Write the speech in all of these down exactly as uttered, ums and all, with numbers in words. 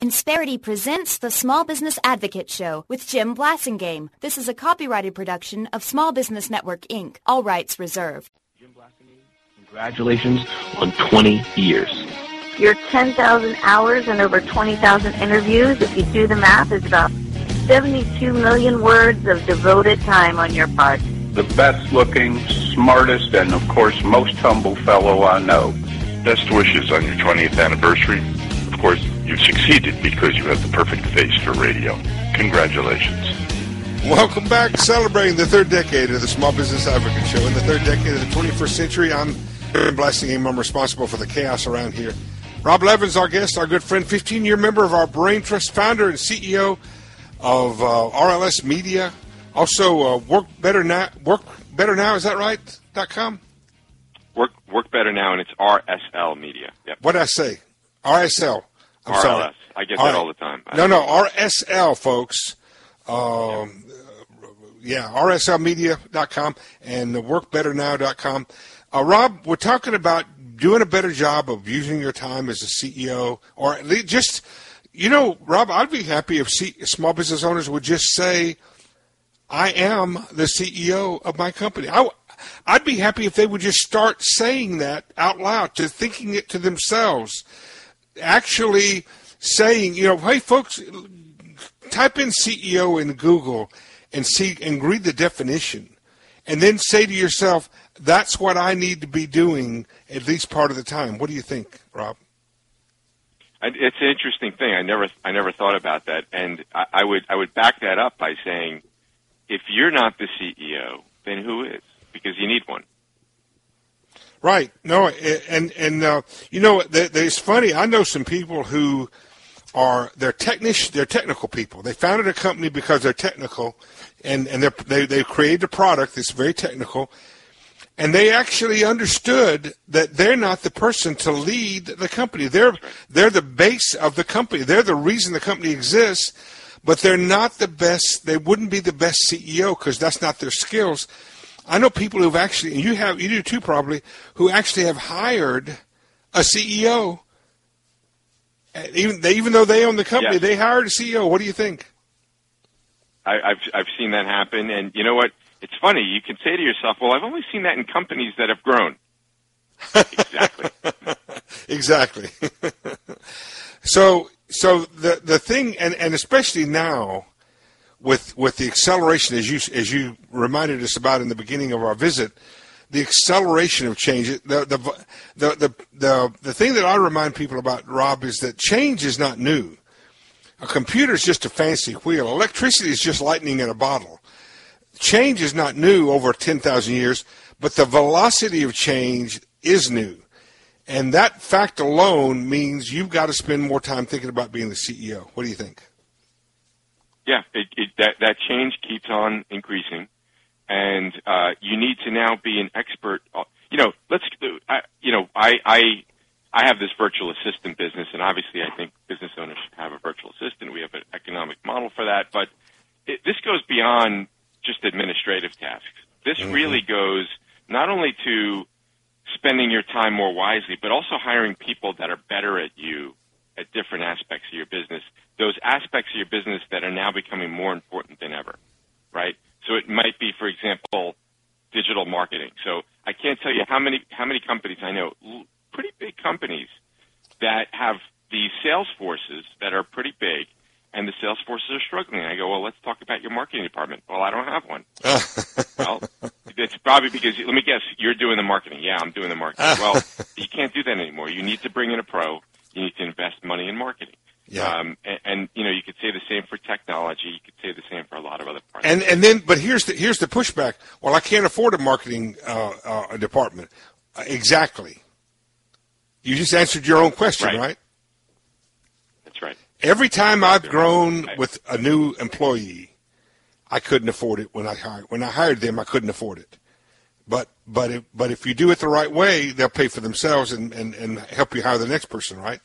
Insperity presents the Small Business Advocate Show with Jim Blasingame. This is a copyrighted production of Small Business Network, Incorporated. All rights reserved. Jim Blasingame, congratulations on twenty years. Your ten thousand hours and over twenty thousand interviews, if you do the math, is about seventy-two million words of devoted time on your part. The best-looking, smartest, and, of course, most humble fellow I know. Best wishes on your twentieth anniversary. Of course, you've succeeded because you have the perfect face for radio. Congratulations. Welcome back, celebrating the third decade of the Small Business Advocate Show. In the third decade of the twenty-first century, I'm Jim Blasingame. I'm responsible for the chaos around here. Rob Levin's our guest, our good friend, fifteen-year member of our Brain Trust, founder and C E O of uh, R L S Media. Also, uh, Work Better Now. Work Better Now, is that right? Dot com. Work Work Better Now, and it's R S L Media. Yep. What did I say? R S L. I'm R L S. sorry. I get all that right. all the time. No, no, R S L, folks. Um, yeah, R S L media dot com and work better now dot com. Uh, Rob, we're talking about doing a better job of using your time as a C E O, or at least just, you know, Rob, I'd be happy if C- small business owners would just say, I am the C E O of my company. I, I'd be happy if they would just start saying that out loud, to thinking it to themselves, actually saying, you know, hey, folks, type in C E O in Google and see and read the definition, and then say to yourself, that's what I need to be doing at least part of the time. What do you think, Rob? It's an interesting thing. I never, I never thought about that, and I, I would, I would back that up by saying, if you're not the C E O, then who is? Because you need one. Right. No, and and uh, you know, it's funny. I know some people who are they're technic they're technical people. They founded a company because they're technical, and and they're, they they created a product that's very technical, and they actually understood that they're not the person to lead the company. They're they're the base of the company. They're the reason the company exists, but they're not the best. They wouldn't be the best C E O because that's not their skills. I know people who've actually, and you have, you do too probably, who actually have hired a C E O. Even they, even though they own the company, yes. They hired a C E O. What do you think? I, I've I've seen that happen, and you know what? It's funny. You can say to yourself, "Well, I've only seen that in companies that have grown." Exactly. Exactly. so so the the thing, and, and especially now, with with the acceleration, as you as you reminded us about in the beginning of our visit, the acceleration of change. The the the the the, the thing that I remind people about, Rob, is that change is not new. A computer is just a fancy wheel. Electricity is just lightning in a bottle. Change is not new over ten thousand years, but the velocity of change is new. And that fact alone means you've got to spend more time thinking about being the C E O. What do you think? Yeah, it, it, that, that change keeps on increasing, and uh, you need to now be an expert. You know, let's. I, you know, I, I I have this virtual assistant business, and obviously, I think business owners should have a virtual assistant. We have an economic model for that, but it, this goes beyond just administrative tasks. This mm-hmm. really goes not only to spending your time more wisely, but also hiring people that are better at you at different aspects of your business. Those aspects of your business that are now becoming more important than ever, right? So it might be, for example, digital marketing. So I can't tell you how many how many companies I know, pretty big companies, that have these sales forces that are pretty big, and the sales forces are struggling. And I go, well, let's talk about your marketing department. Well, I don't have one. Well, it's probably because, let me guess, you're doing the marketing. Yeah, I'm doing the marketing. Well, you can't do that anymore. You need to bring in a pro. You need to invest money in marketing. Yeah. Um, and, and, you know, you could say the same for technology. You could say the same for a lot of other parts. And and then, but here's the here's the pushback. Well, I can't afford a marketing uh, uh, department. Uh, exactly. You just answered your own question, right? right? That's right. Every time I've grown with a new employee, I couldn't afford it when I hired. When I hired them, I couldn't afford it. But but if, but if you do it the right way, they'll pay for themselves and, and, and help you hire the next person, right?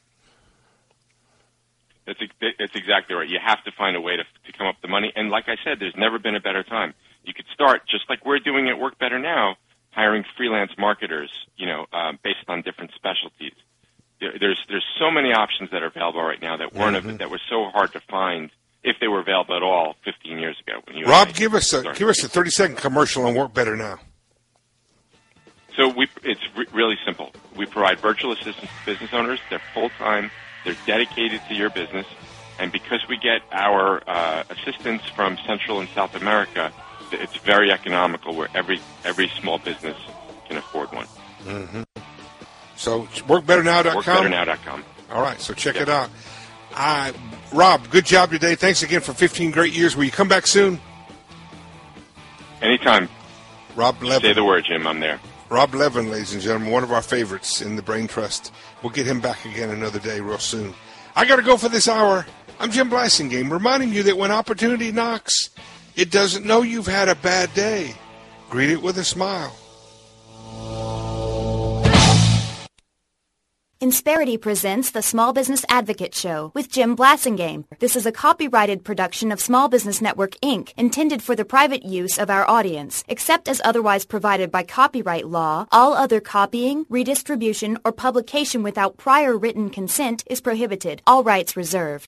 That's that's exactly right. You have to find a way to to come up with the money. And like I said, there's never been a better time. You could start, just like we're doing at Work Better Now, hiring freelance marketers, you know, uh, based on different specialties. there, there's there's so many options that are available right now that weren't Mm-hmm. that were so hard to find if they were available at all fifteen years ago. When you Rob, and I give us a started. give us a thirty second commercial on Work Better Now. So we, it's re- really simple. We provide virtual assistants to business owners. They're full-time. They're dedicated to your business. And because we get our uh, assistants from Central and South America, it's very economical where every every small business can afford one. Mm-hmm. So work better now dot com? work better now dot com. All right, so check Yep. it out. Uh, Rob, good job today. Thanks again for fifteen great years. Will you come back soon? Anytime. Rob Levin. Say the word, Jim. I'm there. Rob Levin, ladies and gentlemen, one of our favorites in the Brain Trust. We'll get him back again another day real soon. I got to go for this hour. I'm Jim Blasingame, reminding you that when opportunity knocks, it doesn't know you've had a bad day. Greet it with a smile. Insperity presents the Small Business Advocate Show with Jim Blasingame. This is a copyrighted production of Small Business Network, Incorporated, intended for the private use of our audience. Except as otherwise provided by copyright law, all other copying, redistribution, or publication without prior written consent is prohibited. All rights reserved.